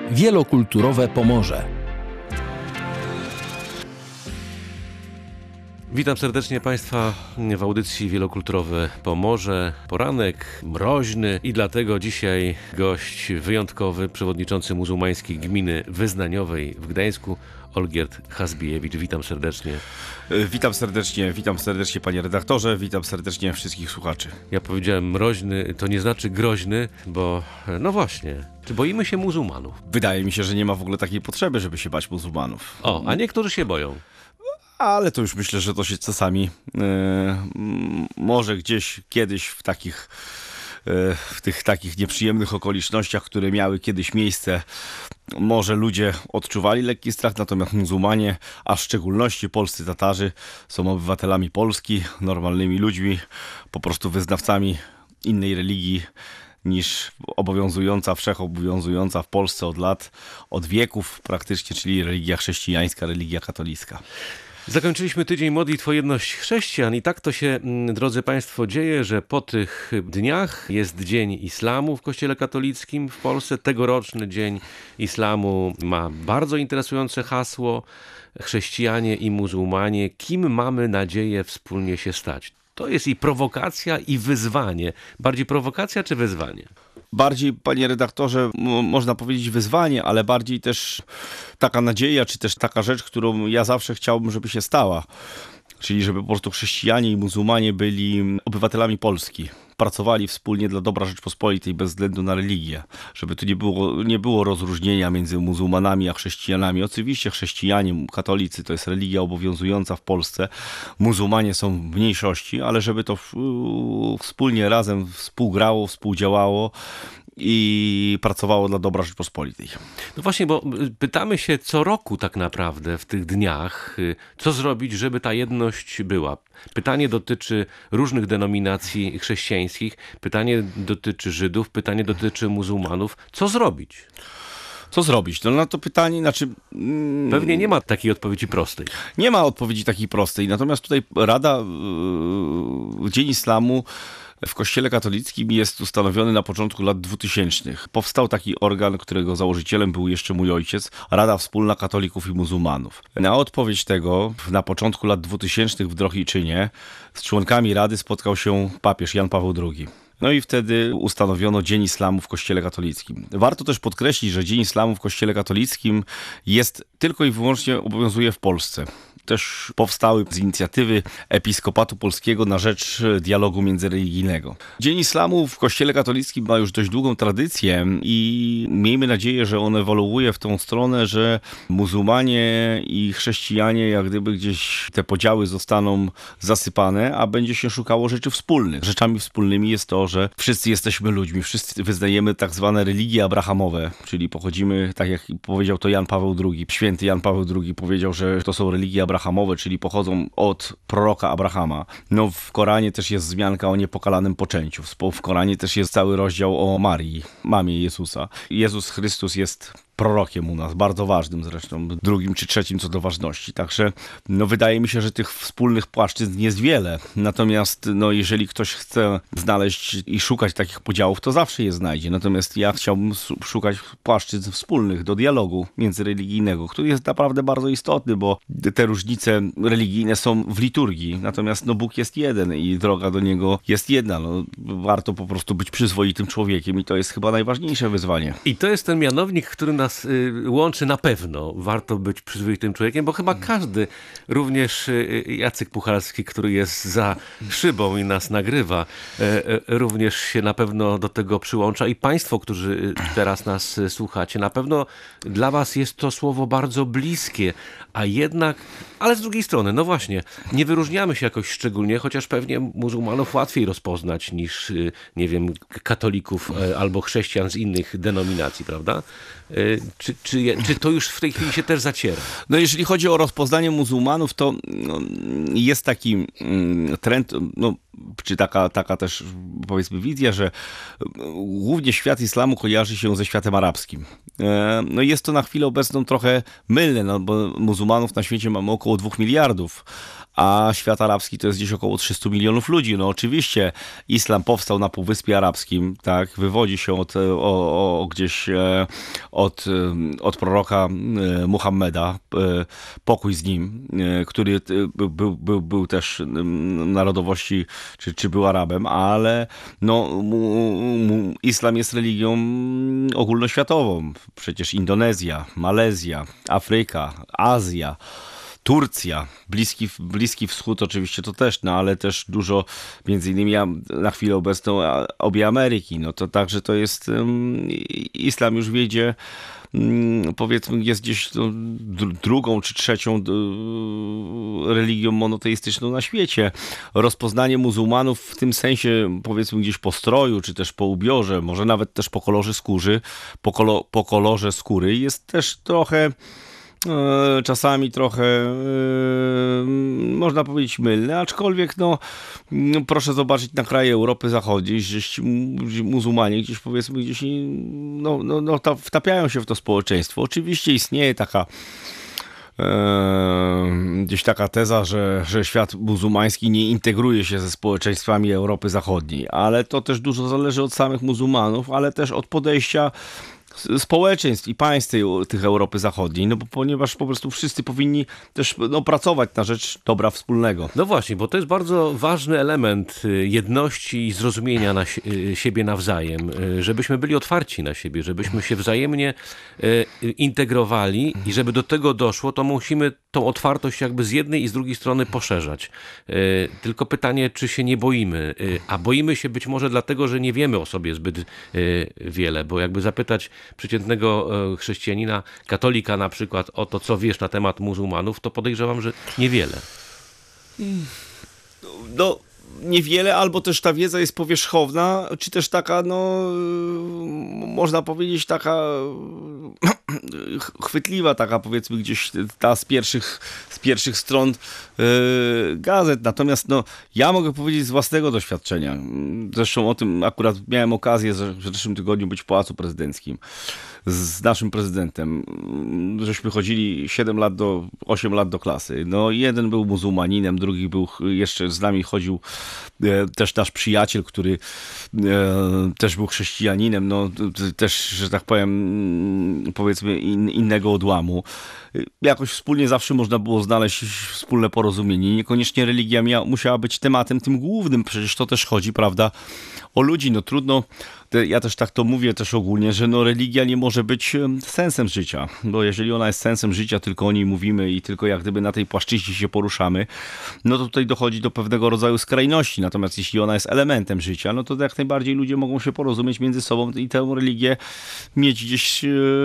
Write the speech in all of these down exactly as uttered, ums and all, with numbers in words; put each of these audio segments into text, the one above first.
Wielokulturowe Pomorze. Witam serdecznie Państwa w audycji Wielokulturowe Pomorze. Poranek mroźny i dlatego dzisiaj gość wyjątkowy, przewodniczący muzułmańskiej gminy wyznaniowej w Gdańsku, Olgierd Hazbijewicz. Witam serdecznie. Witam serdecznie, witam serdecznie panie redaktorze, witam serdecznie wszystkich słuchaczy. Ja powiedziałem mroźny, to nie znaczy groźny, bo no właśnie, czy boimy się muzułmanów? Wydaje mi się, że nie ma w ogóle takiej potrzeby, żeby się bać muzułmanów. O, a niektórzy się boją. Ale to już myślę, że to się czasami yy, może gdzieś kiedyś w takich, yy, w tych takich nieprzyjemnych okolicznościach, które miały kiedyś miejsce, może ludzie odczuwali lekki strach, natomiast muzułmanie, a w szczególności polscy Tatarzy, są obywatelami Polski, normalnymi ludźmi, po prostu wyznawcami innej religii niż obowiązująca, wszechobowiązująca w Polsce od lat, od wieków praktycznie, czyli religia chrześcijańska, religia katolicka. Zakończyliśmy tydzień modlitw o jedność chrześcijan i tak to się, drodzy Państwo, dzieje, że po tych dniach jest Dzień Islamu w Kościele Katolickim w Polsce. Tegoroczny Dzień Islamu ma bardzo interesujące hasło: chrześcijanie i muzułmanie, kim mamy nadzieję wspólnie się stać? To jest i prowokacja, i wyzwanie. Bardziej prowokacja czy wyzwanie? Bardziej, panie redaktorze, m- można powiedzieć wyzwanie, ale bardziej też taka nadzieja, czy też taka rzecz, którą ja zawsze chciałbym, żeby się stała. Czyli żeby po prostu chrześcijanie i muzułmanie byli obywatelami Polski. Pracowali wspólnie dla dobra Rzeczpospolitej bez względu na religię. Żeby tu nie było, nie było rozróżnienia między muzułmanami a chrześcijanami. Oczywiście chrześcijanie, katolicy to jest religia obowiązująca w Polsce. Muzułmanie są w mniejszości, ale żeby to w, wspólnie razem współgrało, współdziałało i pracowało dla dobra Rzeczpospolitej. No właśnie, bo pytamy się co roku tak naprawdę w tych dniach, co zrobić, żeby ta jedność była. Pytanie dotyczy różnych denominacji chrześcijańskich, pytanie dotyczy Żydów, pytanie dotyczy muzułmanów. Co zrobić? Co zrobić? No na to pytanie, znaczy... Mm, Pewnie nie ma takiej odpowiedzi prostej. Nie ma odpowiedzi takiej prostej, natomiast tutaj Rada yy, Dzień Islamu w Kościele Katolickim jest ustanowiony na początku lat dwutysięcznych. Powstał taki organ, którego założycielem był jeszcze mój ojciec, Rada Wspólna Katolików i Muzułmanów. Na odpowiedź tego na początku lat dwutysięcznych w Drohiczynie z członkami Rady spotkał się papież Jan Paweł drugi. No i wtedy ustanowiono Dzień Islamu w Kościele Katolickim. Warto też podkreślić, że Dzień Islamu w Kościele Katolickim jest tylko i wyłącznie obowiązuje w Polsce. Też powstały z inicjatywy Episkopatu Polskiego na rzecz dialogu międzyreligijnego. Dzień Islamu w Kościele Katolickim ma już dość długą tradycję i miejmy nadzieję, że on ewoluuje w tą stronę, że muzułmanie i chrześcijanie jak gdyby gdzieś te podziały zostaną zasypane, a będzie się szukało rzeczy wspólnych. Rzeczami wspólnymi jest to, że wszyscy jesteśmy ludźmi, wszyscy wyznajemy tak zwane religie abrahamowe, czyli pochodzimy, tak jak powiedział to Jan Paweł drugi. Święty Jan Paweł drugi powiedział, że to są religie abrahamowe, czyli pochodzą od proroka Abrahama. No w Koranie też jest wzmianka o niepokalanym poczęciu. W Koranie też jest cały rozdział o Marii, mamie Jezusa. Jezus Chrystus jest prorokiem u nas, bardzo ważnym zresztą, drugim czy trzecim co do ważności. Także no, wydaje mi się, że tych wspólnych płaszczyzn jest wiele. Natomiast no, jeżeli ktoś chce znaleźć i szukać takich podziałów, to zawsze je znajdzie. Natomiast ja chciałbym szukać płaszczyzn wspólnych do dialogu międzyreligijnego, który jest naprawdę bardzo istotny, bo te różnice religijne są w liturgii. Natomiast no, Bóg jest jeden i droga do Niego jest jedna. No, warto po prostu być przyzwoitym człowiekiem i to jest chyba najważniejsze wyzwanie. I to jest ten mianownik, który nas łączy na pewno. Warto być przyzwoitym człowiekiem, bo chyba każdy, również Jacek Puchalski, który jest za szybą i nas nagrywa, również się na pewno do tego przyłącza. I państwo, którzy teraz nas słuchacie, na pewno dla was jest to słowo bardzo bliskie, a jednak, ale z drugiej strony, no właśnie, nie wyróżniamy się jakoś szczególnie, chociaż pewnie muzułmanów łatwiej rozpoznać niż, nie wiem, katolików albo chrześcijan z innych denominacji, prawda? Czy, czy, czy to już w tej chwili się też zaciera? No jeżeli chodzi o rozpoznanie muzułmanów, to no, jest taki mm, trend, no, czy taka, taka też powiedzmy wizja, że głównie świat islamu kojarzy się ze światem arabskim. E, no jest to na chwilę obecną trochę mylne, no, bo muzułmanów na świecie mamy około dwóch miliardów, a świat arabski to jest gdzieś około trzysta milionów ludzi. No oczywiście islam powstał na Półwyspie Arabskim, tak, wywodzi się od, o, o, gdzieś od, od proroka Muhammeda, pokój z nim, który był, był, był, był też narodowości, czy, czy był Arabem, ale no, mu, mu, islam jest religią ogólnoświatową. Przecież Indonezja, Malezja, Afryka, Azja, Turcja, Bliski, Bliski Wschód oczywiście to też, no ale też dużo, między innymi na chwilę obecną obie Ameryki, no to także to jest, um, islam już wiedzie, um, powiedzmy jest gdzieś no, drugą czy trzecią uh, religią monoteistyczną na świecie. Rozpoznanie muzułmanów w tym sensie, powiedzmy gdzieś po stroju, czy też po ubiorze, może nawet też po kolorze skóry, po, kolo, po kolorze skóry jest też trochę czasami trochę można powiedzieć mylne, aczkolwiek no, no proszę zobaczyć na kraje Europy Zachodniej, gdzieś muzułmanie gdzieś powiedzmy gdzieś no, no, no, wtapiają się w to społeczeństwo. Oczywiście istnieje taka gdzieś taka teza, że, że świat muzułmański nie integruje się ze społeczeństwami Europy Zachodniej, ale to też dużo zależy od samych muzułmanów, ale też od podejścia społeczeństw i państw tej, tych Europy Zachodniej, no bo ponieważ po prostu wszyscy powinni też no, pracować na rzecz dobra wspólnego. No właśnie, bo to jest bardzo ważny element jedności i zrozumienia na siebie nawzajem, żebyśmy byli otwarci na siebie, żebyśmy się wzajemnie integrowali i żeby do tego doszło, to musimy tą otwartość jakby z jednej i z drugiej strony poszerzać. Tylko pytanie, czy się nie boimy, a boimy się być może dlatego, że nie wiemy o sobie zbyt wiele, bo jakby zapytać przeciętnego chrześcijanina, katolika na przykład o to, co wiesz na temat muzułmanów, to podejrzewam, że niewiele. No, niewiele, albo też ta wiedza jest powierzchowna, czy też taka, no, można powiedzieć, taka chwytliwa, taka powiedzmy gdzieś ta z pierwszych, z pierwszych stron yy, gazet. Natomiast no, ja mogę powiedzieć z własnego doświadczenia. Zresztą o tym akurat miałem okazję w zeszłym tygodniu być w Pałacu Prezydenckim z naszym prezydentem. Żeśmy chodzili siedem lat do, osiem lat do klasy. No jeden był muzułmaninem, drugi był, jeszcze z nami chodził e, też nasz przyjaciel, który e, też był chrześcijaninem, no też, że tak powiem, powiedzmy in, innego odłamu. Jakoś wspólnie zawsze można było znaleźć wspólne porozumienie. Niekoniecznie religia mia, musiała być tematem tym głównym, przecież to też chodzi, prawda, o ludzi. No trudno, ja też tak to mówię też ogólnie, że no religia nie może być sensem życia, bo jeżeli ona jest sensem życia, tylko o niej mówimy i tylko jak gdyby na tej płaszczyźnie się poruszamy, no to tutaj dochodzi do pewnego rodzaju skrajności. Natomiast jeśli ona jest elementem życia, no to jak najbardziej ludzie mogą się porozumieć między sobą i tę religię mieć gdzieś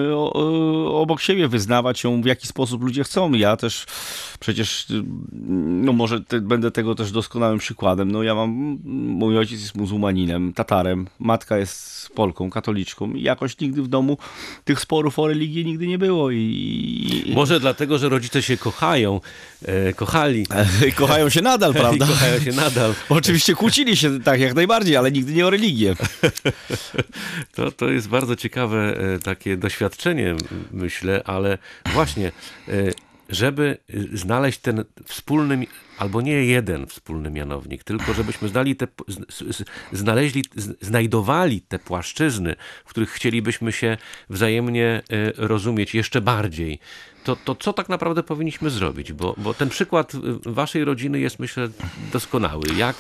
obok siebie, wyznawać ją w jaki sposób ludzie chcą. Ja też przecież, no może te, będę tego też doskonałym przykładem. No ja mam, mój ojciec jest muzułmaninem, Tatarem, matka jest Polką, katoliczką i jakoś nigdy w domu tych sporów o religię nigdy nie było. I, i... Może dlatego, że rodzice się kochają, e, kochali. Kochają się nadal, prawda? Kochają się nadal. Oczywiście kłócili się tak jak najbardziej, ale nigdy nie o religię. To, to jest bardzo ciekawe e, takie doświadczenie, myślę, ale właśnie e, żeby znaleźć ten wspólny, albo nie jeden wspólny mianownik, tylko żebyśmy znali te, znaleźli, znajdowali te płaszczyzny, w których chcielibyśmy się wzajemnie rozumieć jeszcze bardziej. To, to co tak naprawdę powinniśmy zrobić? Bo, bo ten przykład waszej rodziny jest, myślę, doskonały. Jak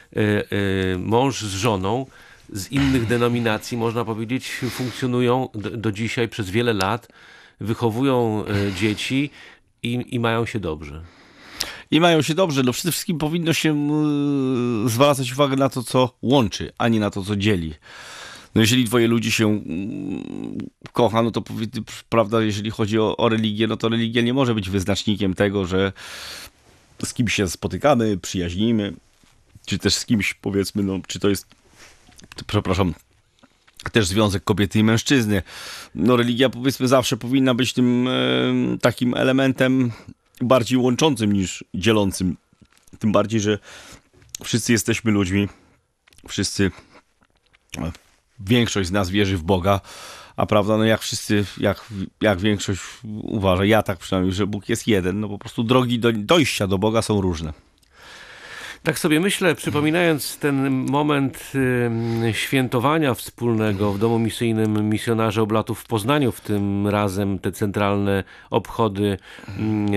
mąż z żoną z innych denominacji, można powiedzieć, funkcjonują do, do dzisiaj przez wiele lat, wychowują dzieci i, i mają się dobrze. I mają się dobrze. No przede wszystkim powinno się zwracać uwagę na to, co łączy, a nie na to, co dzieli. No jeżeli dwoje ludzi się kocha, no to prawda, jeżeli chodzi o, o religię, no to religia nie może być wyznacznikiem tego, że z kimś się spotykamy, przyjaźnimy, czy też z kimś, powiedzmy, no czy to jest, przepraszam, też związek kobiety i mężczyzny. No religia, powiedzmy, zawsze powinna być tym e, takim elementem bardziej łączącym niż dzielącym. Tym bardziej, że wszyscy jesteśmy ludźmi, wszyscy, większość z nas wierzy w Boga, A prawda, no jak wszyscy, jak, jak większość uważa, ja tak przynajmniej, że Bóg jest jeden, no po prostu drogi do, dojścia do Boga są różne. Tak sobie myślę, przypominając ten moment y, świętowania wspólnego w domu misyjnym misjonarzy Oblatów w Poznaniu, w tym razem te centralne obchody y,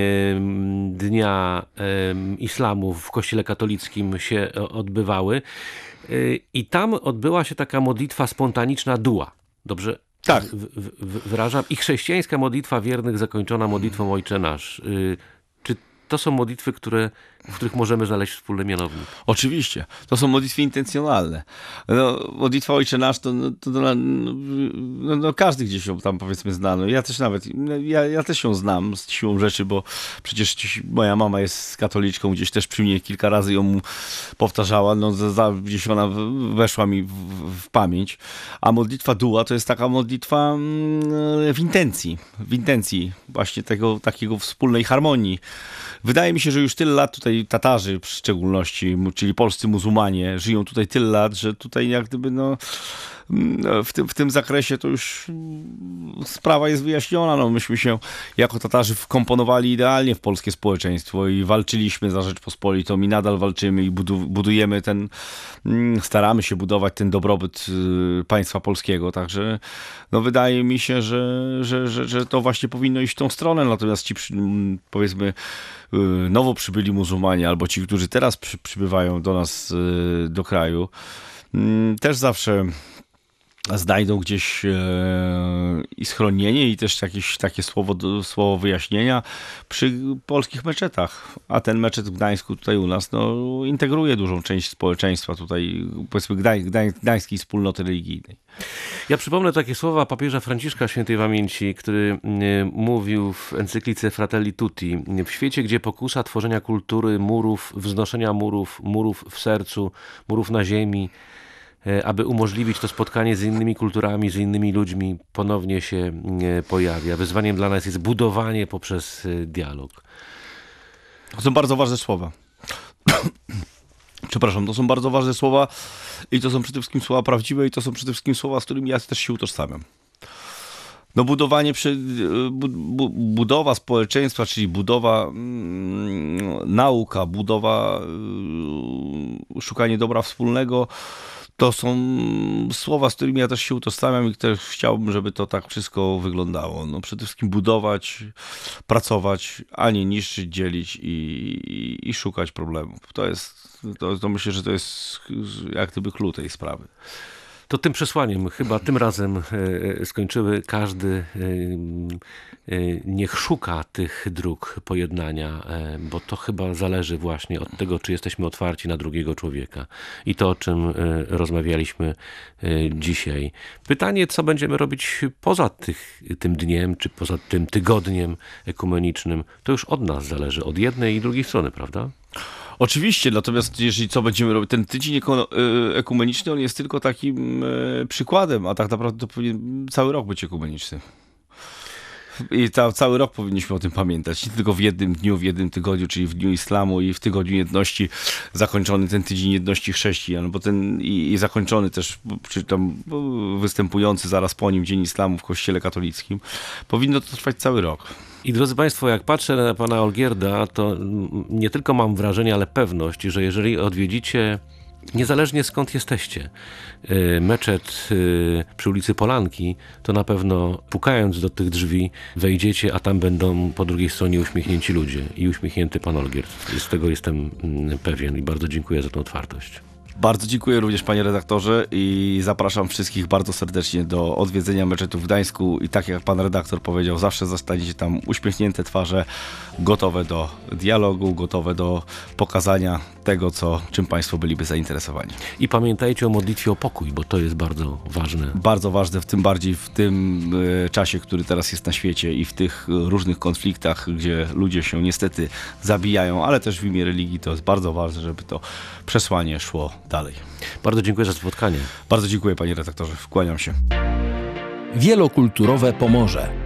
Dnia y, Islamu w Kościele katolickim się odbywały y, i tam odbyła się taka modlitwa spontaniczna dua. Dobrze? Tak. W, w, wyrażam. I chrześcijańska modlitwa wiernych zakończona modlitwą Ojcze Nasz. Y, czy to są modlitwy, które, w których możemy znaleźć wspólny mianownik? Oczywiście. To są modlitwy intencjonalne. No, modlitwa Ojcze Nasz, to, to, to no, no, każdy gdzieś ją tam powiedzmy zna. No, ja też nawet, ja, ja też ją znam z siłą rzeczy, bo przecież moja mama jest katoliczką, gdzieś też przy mnie kilka razy ją powtarzała, no za, gdzieś ona weszła mi w, w pamięć. A modlitwa dua to jest taka modlitwa w intencji, w intencji właśnie tego takiego wspólnej harmonii. Wydaje mi się, że już tyle lat tutaj Tatarzy w szczególności, czyli polscy muzułmanie, żyją tutaj tyle lat, że tutaj jak gdyby no, w tym, w tym zakresie to już sprawa jest wyjaśniona. No, myśmy się jako Tatarzy wkomponowali idealnie w polskie społeczeństwo i walczyliśmy za Rzeczpospolitą i nadal walczymy i budujemy ten, staramy się budować ten dobrobyt państwa polskiego. Także no, wydaje mi się, że, że, że, że to właśnie powinno iść w tą stronę. Natomiast ci powiedzmy nowo przybyli muzułmanie albo ci, którzy teraz przy, przybywają do nas do kraju, też zawsze znajdą gdzieś e, i schronienie i też jakieś takie słowo, słowo wyjaśnienia przy polskich meczetach. A ten meczet w Gdańsku tutaj u nas no, integruje dużą część społeczeństwa tutaj, powiedzmy Gdań, Gdań, gdańskiej wspólnoty religijnej. Ja przypomnę takie słowa papieża Franciszka świętej pamięci, który mówił w encyklice Fratelli Tutti. W świecie, gdzie pokusa tworzenia kultury, murów, wznoszenia murów, murów w sercu, murów na ziemi, aby umożliwić to spotkanie z innymi kulturami, z innymi ludźmi, ponownie się pojawia. Wyzwaniem dla nas jest budowanie poprzez dialog. To są bardzo ważne słowa. Przepraszam, to są bardzo ważne słowa i to są przede wszystkim słowa prawdziwe i to są przede wszystkim słowa, z którymi ja też się utożsamiam. No budowanie, przy, bu, bu, budowa społeczeństwa, czyli budowa mm, nauka, budowa y, szukanie dobra wspólnego, to są słowa, z którymi ja też się utożsamiam i też chciałbym, żeby to tak wszystko wyglądało. No przede wszystkim budować, pracować, a nie niszczyć, dzielić i, i, i szukać problemów. To jest, to, to myślę, że to jest jak gdyby klucz tej sprawy. To tym przesłaniem chyba tym razem skończyły. Każdy niech szuka tych dróg pojednania, bo to chyba zależy właśnie od tego, czy jesteśmy otwarci na drugiego człowieka. I to, o czym rozmawialiśmy dzisiaj. Pytanie, co będziemy robić poza tych, tym dniem, czy poza tym tygodniem ekumenicznym, to już od nas zależy, od jednej i drugiej strony, prawda? Oczywiście, natomiast jeżeli co będziemy robić, ten tydzień ekumeniczny, on jest tylko takim przykładem, a tak naprawdę to powinien cały rok być ekumeniczny. I ta, cały rok powinniśmy o tym pamiętać. Nie tylko w jednym dniu, w jednym tygodniu, czyli w Dniu Islamu i w Tygodniu Jedności, zakończony ten Tydzień Jedności Chrześcijan, bo ten i, i zakończony też, czy tam występujący zaraz po nim Dzień Islamu w Kościele katolickim. Powinno to trwać cały rok. I drodzy Państwo, jak patrzę na pana Olgierda, to nie tylko mam wrażenie, ale pewność, że jeżeli odwiedzicie, niezależnie skąd jesteście, meczet przy ulicy Polanki, to na pewno pukając do tych drzwi wejdziecie, a tam będą po drugiej stronie uśmiechnięci ludzie i uśmiechnięty pan Olgierd. Z tego jestem pewien i bardzo dziękuję za tę otwartość. Bardzo dziękuję również, panie redaktorze, i zapraszam wszystkich bardzo serdecznie do odwiedzenia meczetu w Gdańsku i tak jak pan redaktor powiedział, zawsze zostaniecie tam uśmiechnięte twarze, gotowe do dialogu, gotowe do pokazania tego, co, czym państwo byliby zainteresowani. I pamiętajcie o modlitwie o pokój, bo to jest bardzo ważne. Bardzo ważne, w tym bardziej w tym y, czasie, który teraz jest na świecie i w tych różnych konfliktach, gdzie ludzie się niestety zabijają, ale też w imię religii, to jest bardzo ważne, żeby to przesłanie szło dalej. Bardzo dziękuję za spotkanie. Bardzo dziękuję, panie redaktorze. Kłaniam się. Wielokulturowe Pomorze.